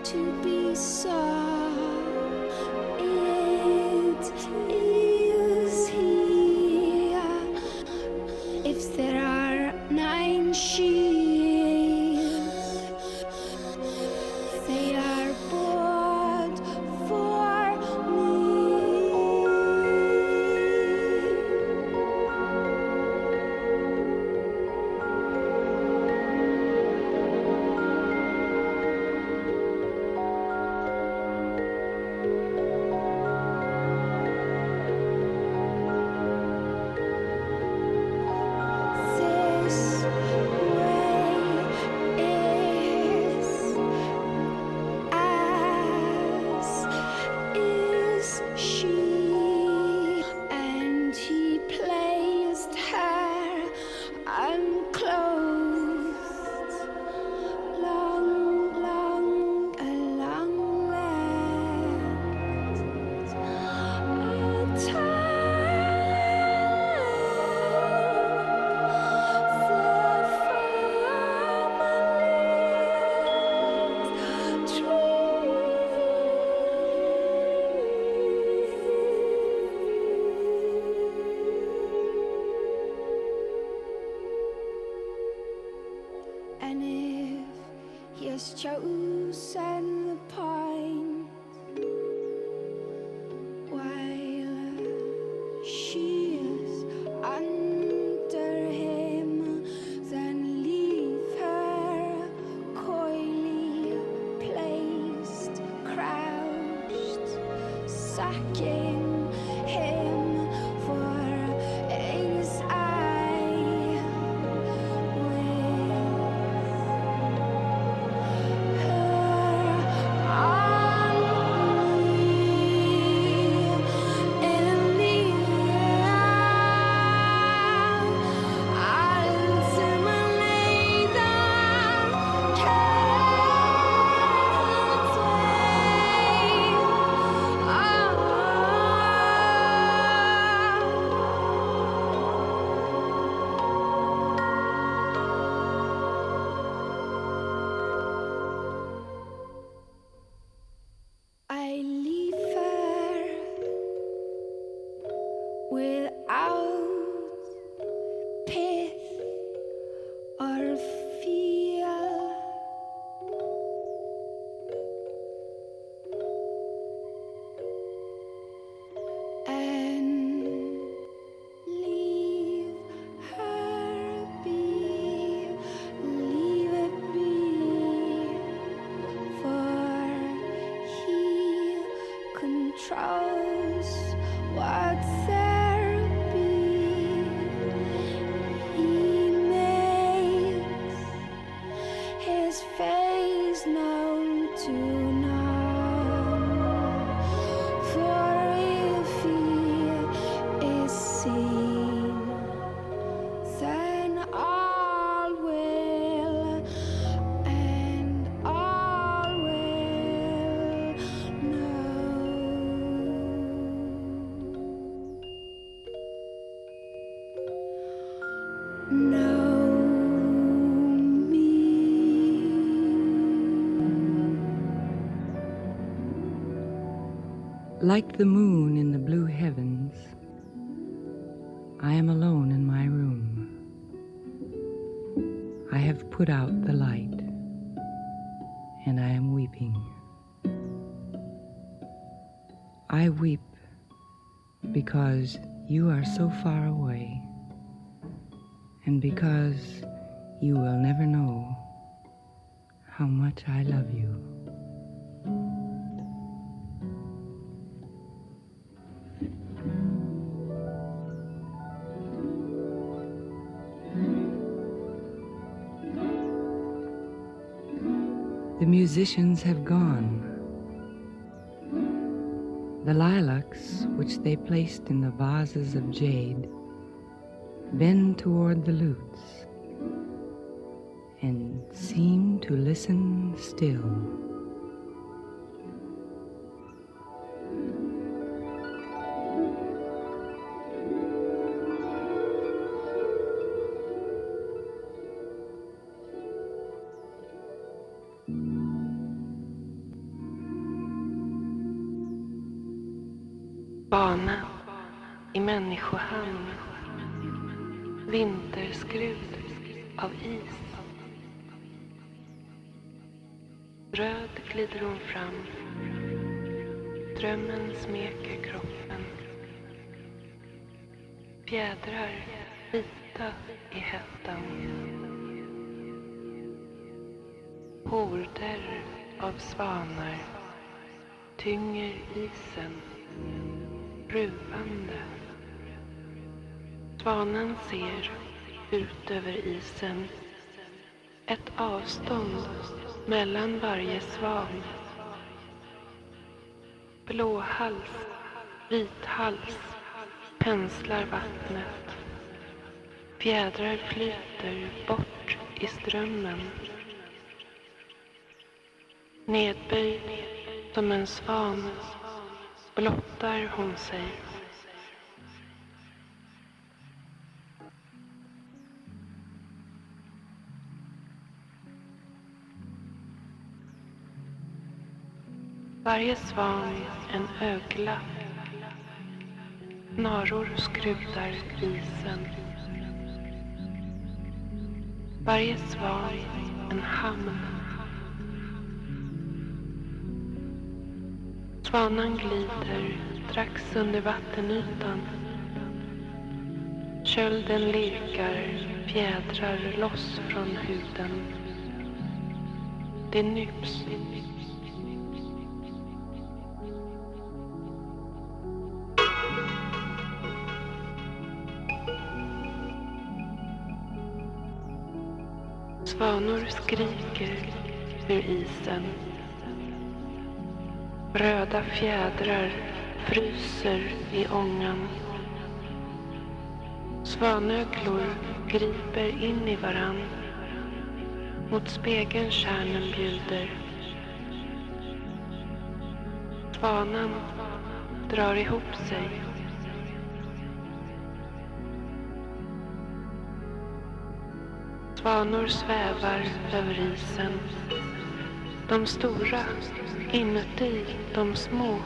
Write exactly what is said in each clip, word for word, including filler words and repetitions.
to be saw. It is here. If there are nine shields, they are bought for me. This way is as is she, and he placed her unclothed, long, long, a long legged, a and if he has chosen the point while she is under him, then leave her coyly placed, crouched, sucking him for his eye with her on me in the I leave her without pith or fear, and leave her be, leave it be, for he controls what there be. He makes his face known to none, for if he is seen, then all will, and all will know. Know me. Like the moon in the blue heavens, I am alone in my room. I have put out the light, and I am weeping. I weep because you are so far away, and because you will never know how much I love you. The musicians have gone. The lilacs, which they placed in the vases of jade, bend toward the lutes and seem to listen still. Bana i människohamn. Vinterskrud av is. Röd glider hon fram. Drömmen smeker kroppen. Fjädrar vita i hettan. Horder av svanar tynger isen, ruvande. Svanen ser ut över isen ett avstånd mellan varje svan. Blå hals, vit hals penslar vattnet. Fjädrar flyter bort i strömmen. Nedböjd som en svan blottar hon sig. Varje svan en ögla. Naror skrudar isen. Varje svan en hamn. Svanan glider strax under vattenytan. Kölden lirkar fjädrar loss från huden. Det nyps. Svanor skriker ur isen. Röda fjädrar fryser i ångan. Svanöglor griper in i varann. Mot spegeln kärnen bjuder. Svanan drar ihop sig. Svanor svävar över isen. De stora inuti de små.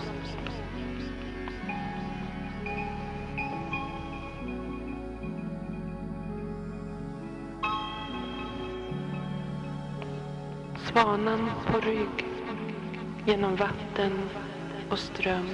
Svanan på rygg genom vatten och ström.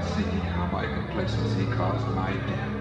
see how my complacency caused my death.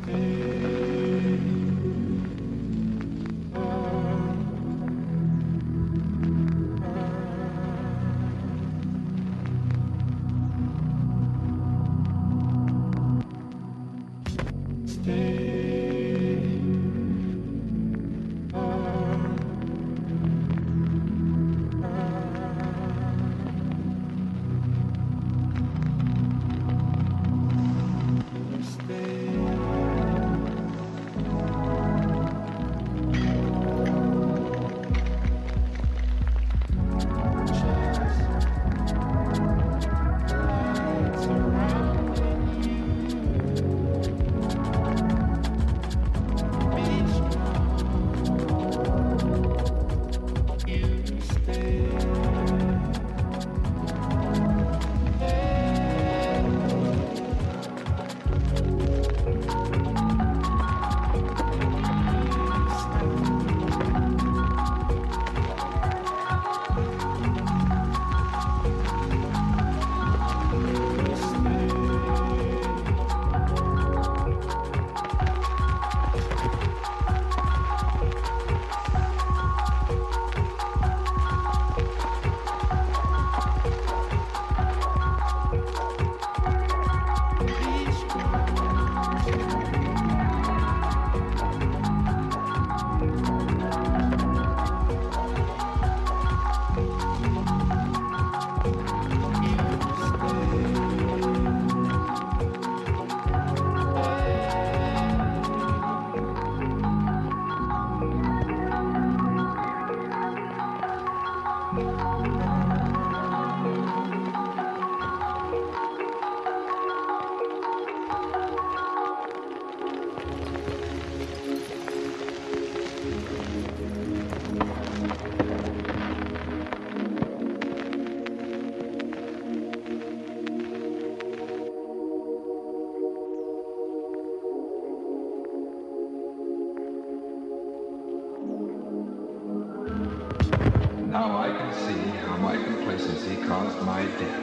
Now I can see how my complacency caused my death.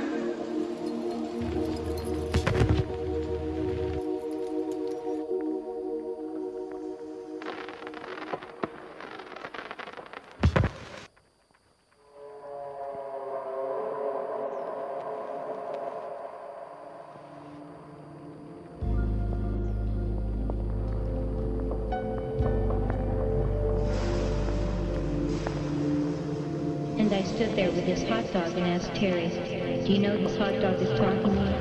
And I stood there with this hot dog and asked Terry, do you know this hot dog is talking to me?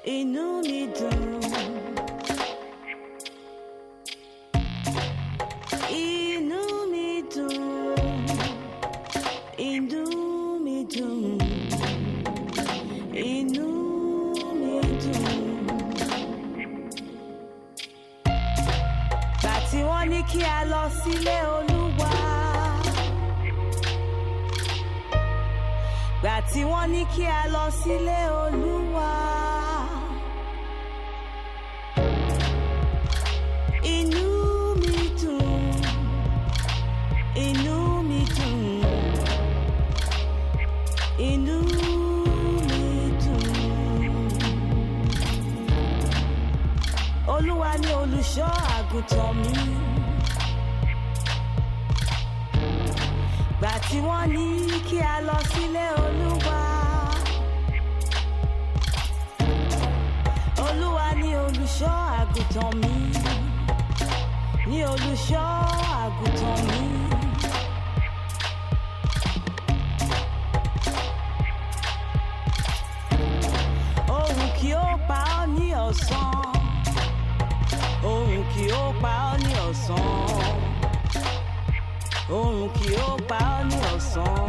inú mi dùn. Inú mi dùn. Inú mi dùn. Inú mi dùn. Gbà tí wọ́n ní kí a lọ sílé Olúwa. Gbà tí wọ́n ní kí a lọ sílé Olúwa. Inú mi dùn. Inú mi dùn. Inú mi dùn. Olúwa ni olùṣọ́ àgùntàn mi. Gbà tí wọ́n ní kí a lọ sílé Olúwa. Olúwa ni olùṣọ́ àgùntàn mi. Ni olùṣọ́ àgùntàn mi. Òun kì ó pa ọ́ ní ọ̀sán. Òun kì ó pa ọ́ ní ọ̀sán. Òun kì ó pa ọ́ ní ọ̀sán.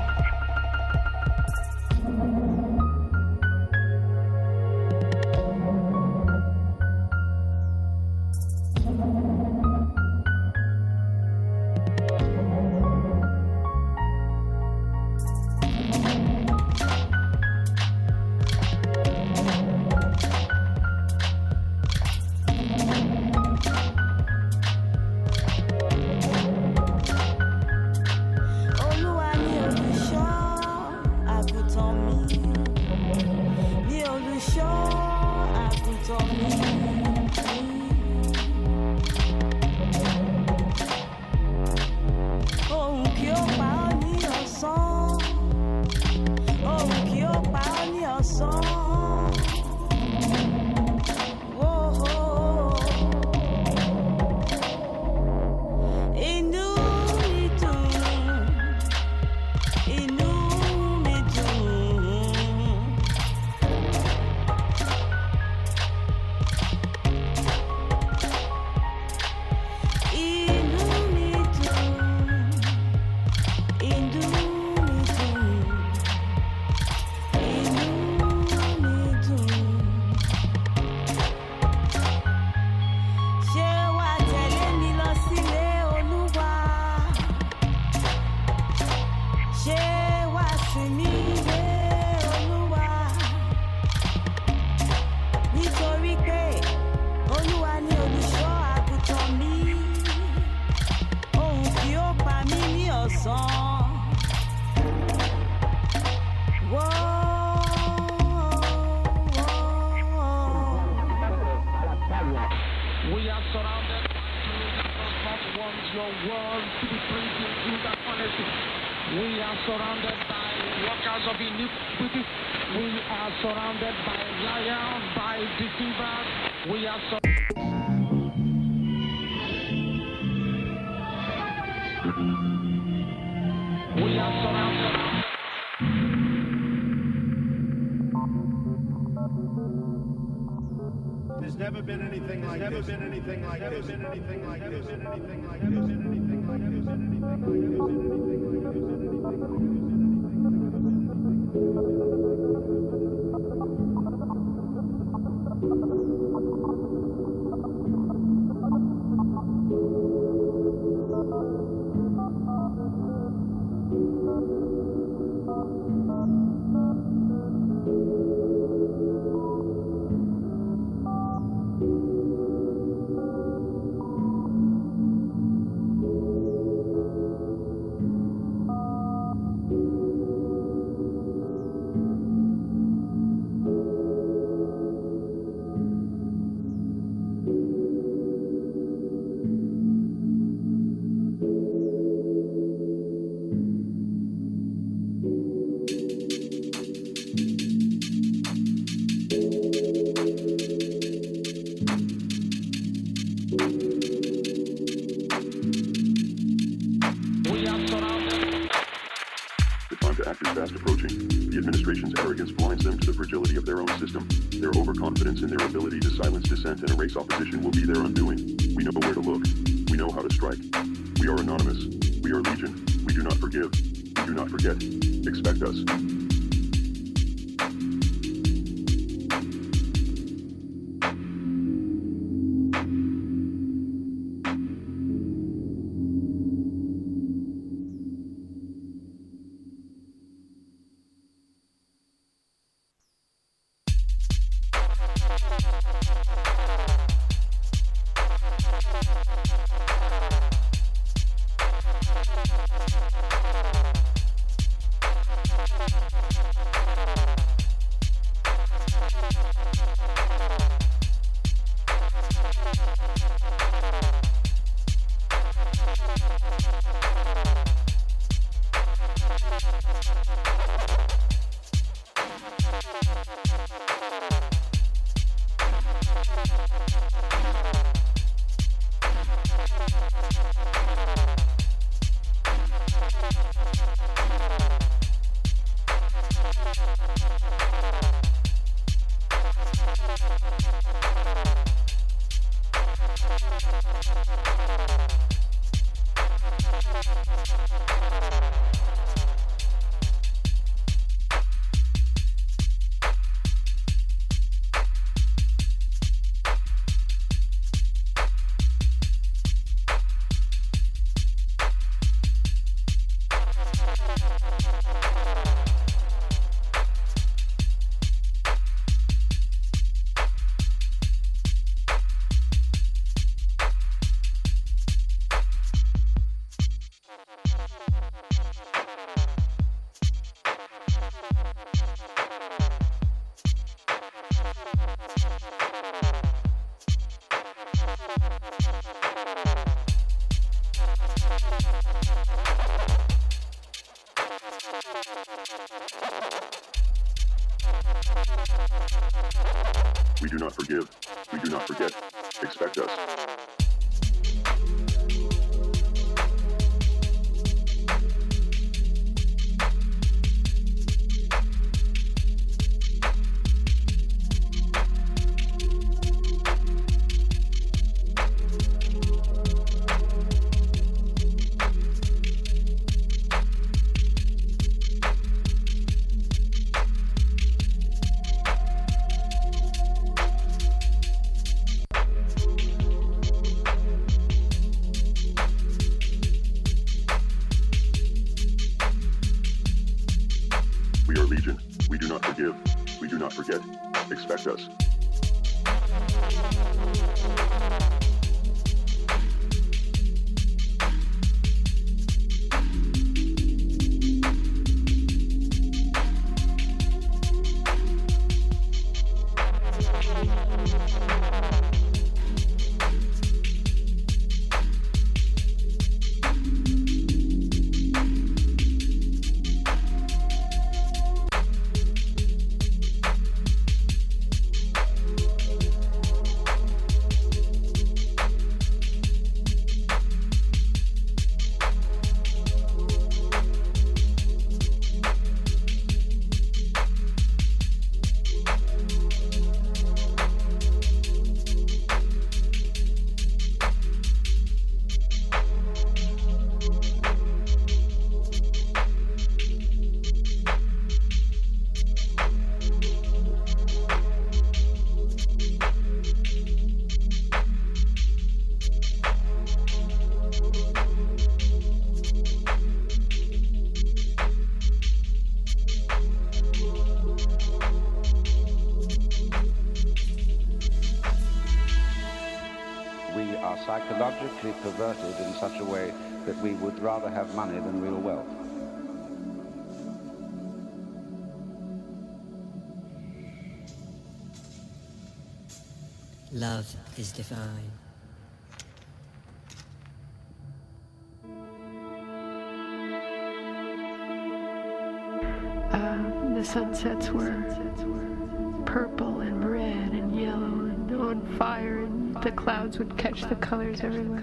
There's never been anything like this. There's never been anything like this. There's never been anything like this. There's never been anything like this. There's never been anything like this. There's never been anything like this. There's never been to the fragility of their own system. Their overconfidence in their ability to silence dissent and erase opposition will be their undoing. We know where to look. We know how to strike. We are anonymous. We are legion. We do not forgive. We do not forget. Expect us. We do not forgive. We do not forget. Expect us. We are legion. We do not forgive. We do not forget. Expect us. We are psychologically perverted in such a way that we would rather have money than real wealth. Love is divine. Uh, the sunsets were purple and red and yellow and on fire, and the clouds would catch the colors everywhere.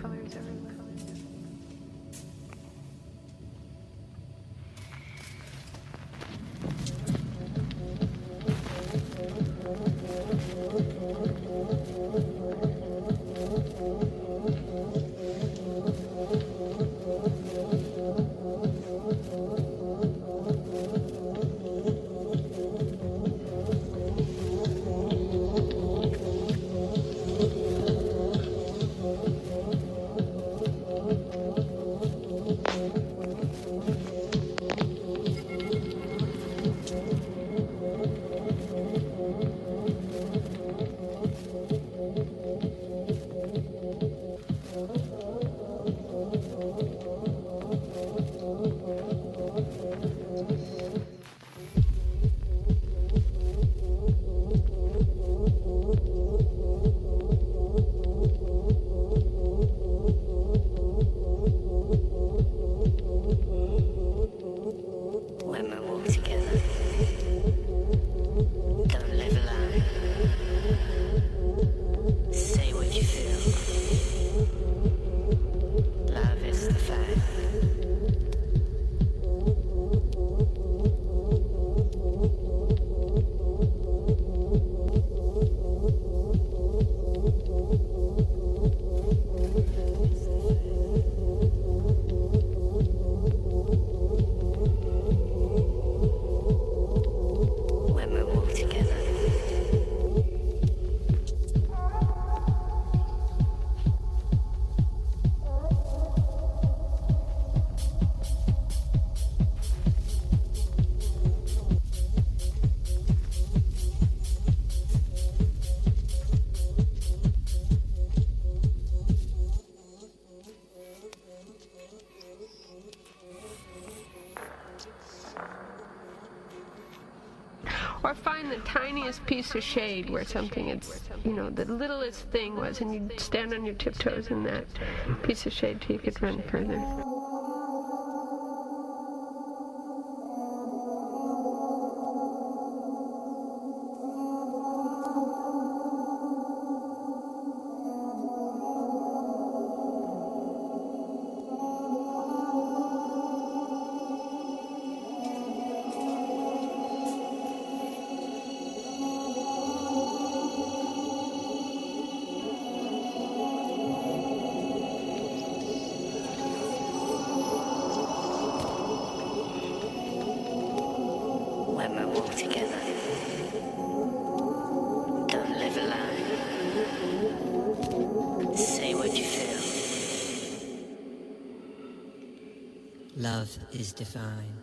tiniest piece of shade where something, it's, you know, the littlest thing was, and you'd stand on your tiptoes in that piece of shade till you could run further. Love is divine.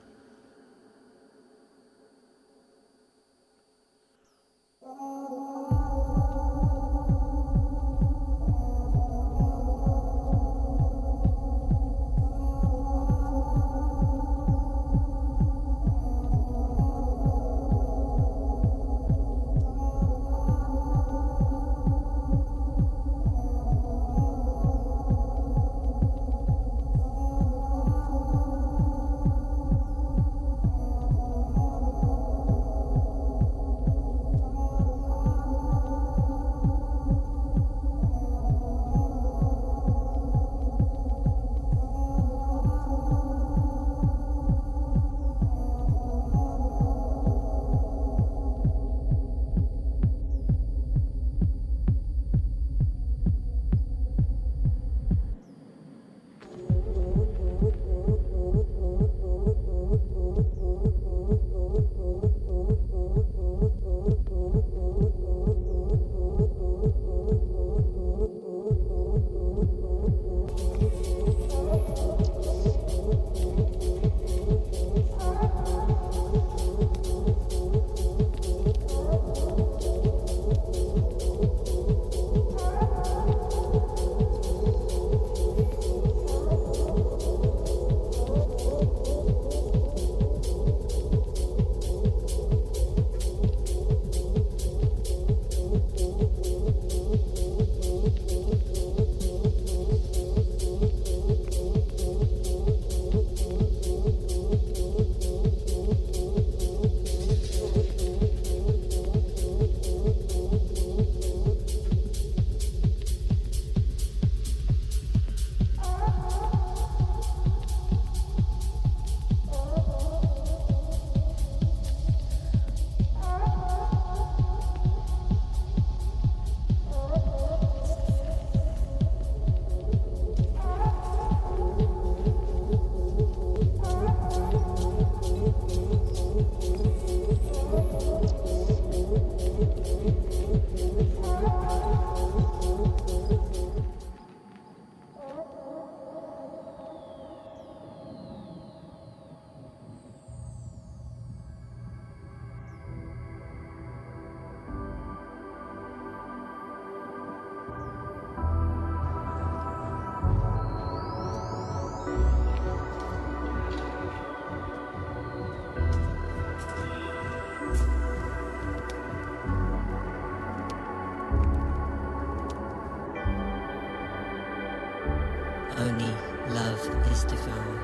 Only love is divine.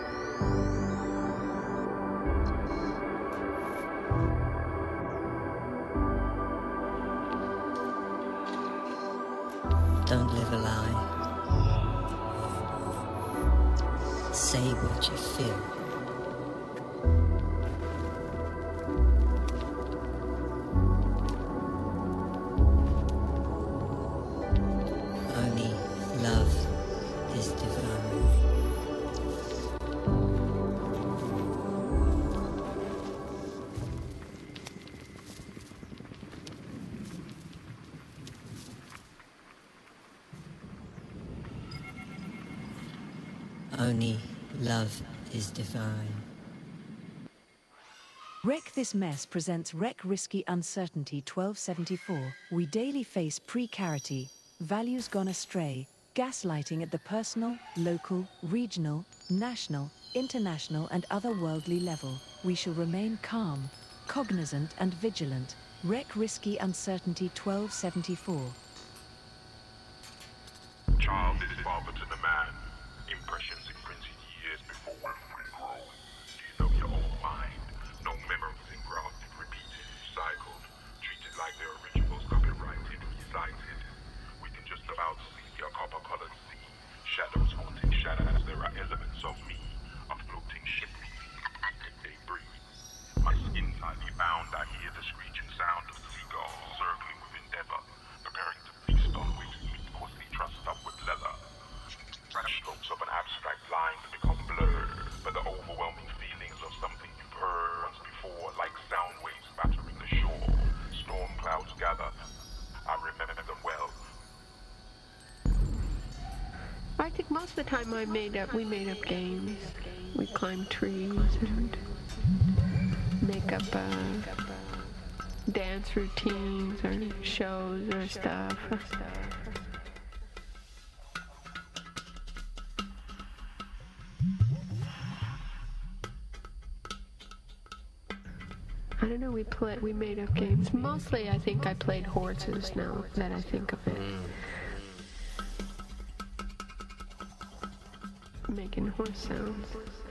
Don't live a lie. Say what you feel. Only love is divine. Only love is divine. Wreck This Mess presents Wreck Risky Uncertainty twelve seventy-four. We daily face precarity, values gone astray, gaslighting at the personal, local, regional, national, international and otherworldly level. We shall remain calm, cognizant and vigilant. Rec Risky Uncertainty twelve seventy-four. Child is father to the man. Impressions imprinted years before we're fully grown. Do you know your own mind? No memories engrafted, repeated, recycled, treated like their originals, copyrighted, recited. We can just about see your copper-colored sea. Shadows haunting shadows, there are elements of me. A floating ship leaving, they breathe. My skin tightly bound, I hear the screeching sound of seagulls circling with endeavor, preparing to feast on waste meat coarsely trussed up with leather. Strokes of an abstract line to become blurred, but the overwhelming feelings of something you've heard once before, like sound waves battering the shore. Storm clouds gather. I remember them well. I think most of the time I made up, we made up games. We climbed trees and make up uh, dance routines or shows or stuff. I don't know, we play, we made up games. Mostly I think I played horses now that I think of it. Making horse sounds.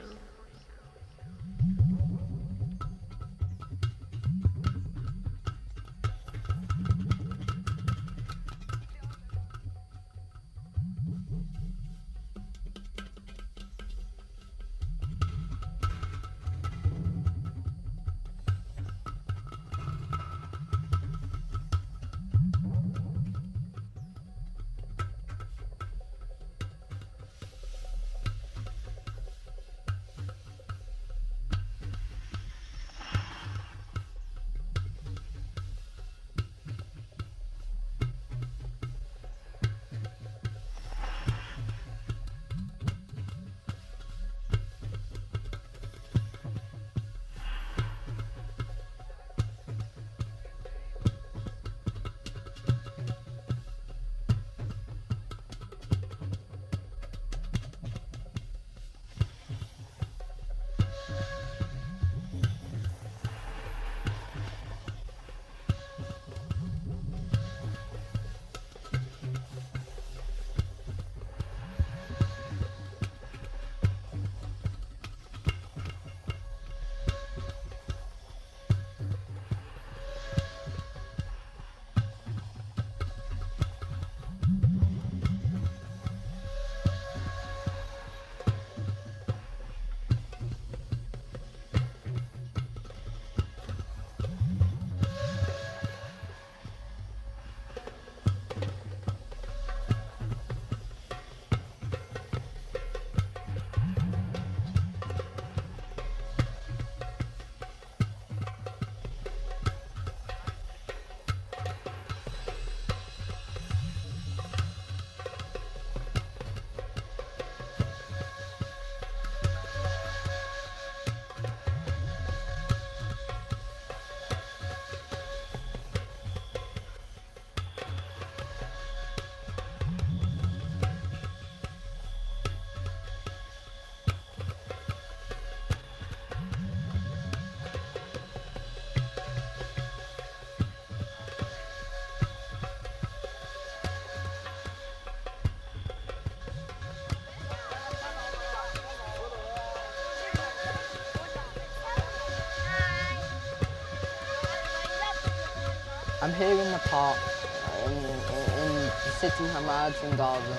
I'm here in the park, in, in, in the city Hamads in Gaza.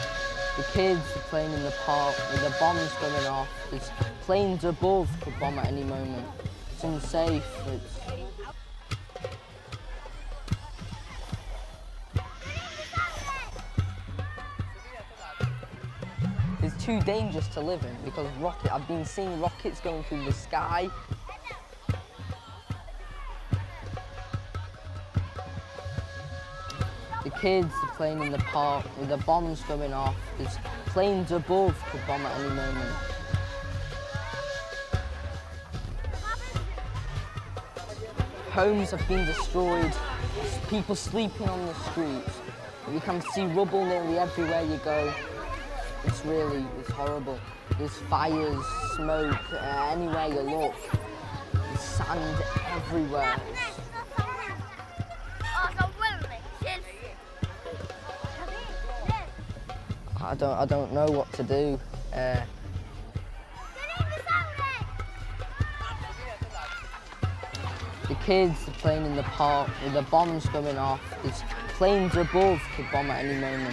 The kids are playing in the park with the bombs going off. There's planes above could bomb at any moment. It's unsafe. It's... It's too dangerous to live in because rocket. I've been seeing rockets going through the sky. The kids are playing in the park with the bombs going off. There's planes above could bomb at any moment. Homes have been destroyed. People sleeping on the streets. You can see rubble nearly everywhere you go. It's really, it's horrible. There's fires, smoke, uh, anywhere you look. There's sand everywhere. I don't, I don't know what to do. Uh, the kids are playing in the park with the bombs going off. There's planes above could bomb at any moment.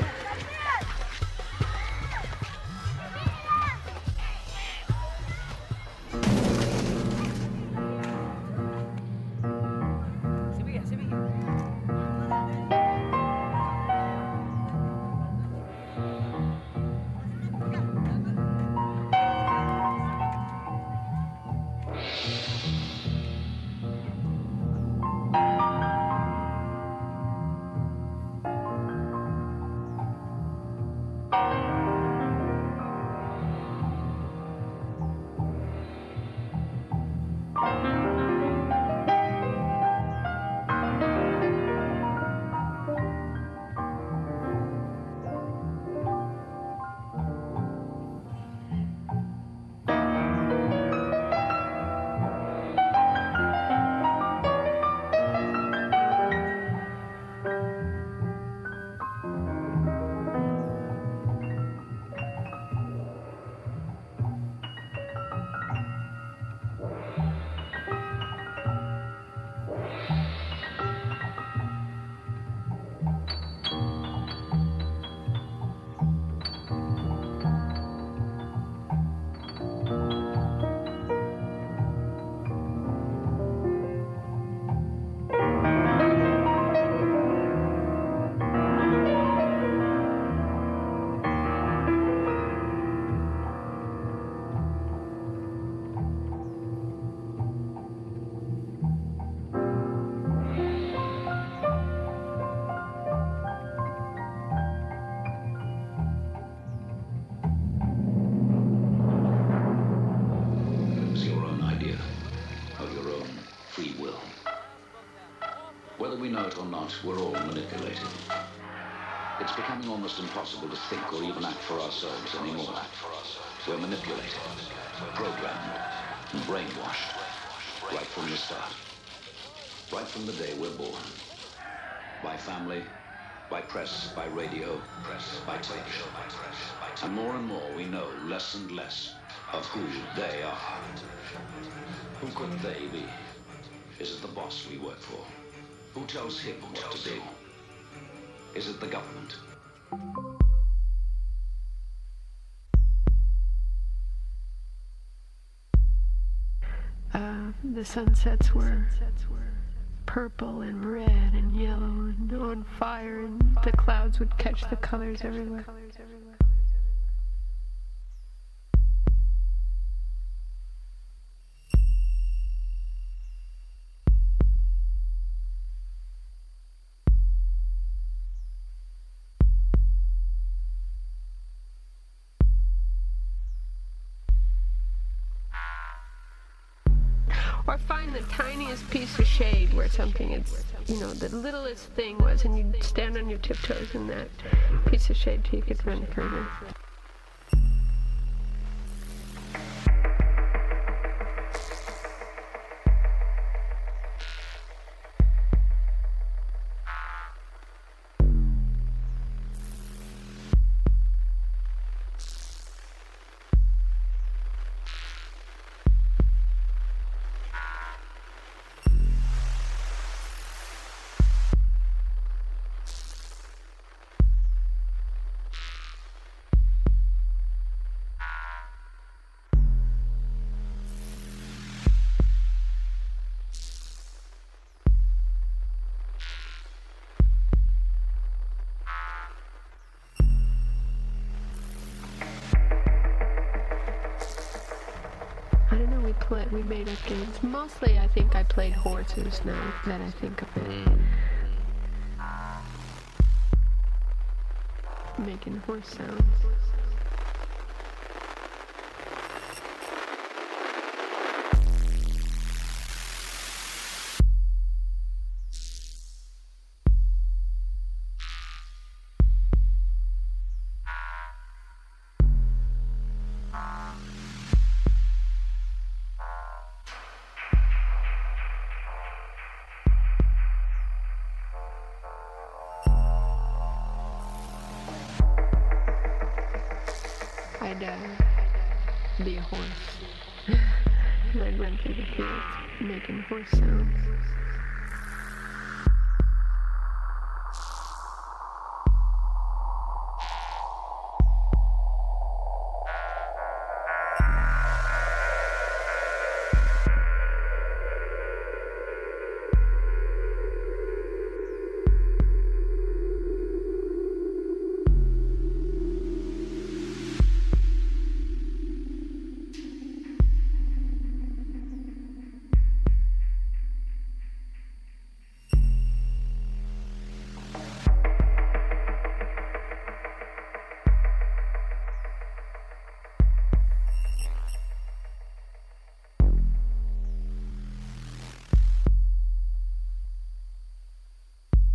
We're all manipulated. It's becoming almost impossible to think or even act for ourselves anymore. We're manipulated, programmed, and brainwashed right from the start. Right from the day we're born. By family, by press, by radio, press, by television. And more and more we know less and less of who they are. Who could they be? Is it the boss we work for? Who tells him what to do? Is it the government? Uh, the sunsets were purple and red and yellow and on fire, and the clouds would catch the colors everywhere. Or find the tiniest piece of shade where something is, you know, the littlest thing was, and you'd stand on your tiptoes in that piece of shade till you could run further. We made up games. Mostly, I think I played horses now that I think of it. Mm. Making horse sounds. I'd uh, be a horse. And I'd run through the fields making horse sounds.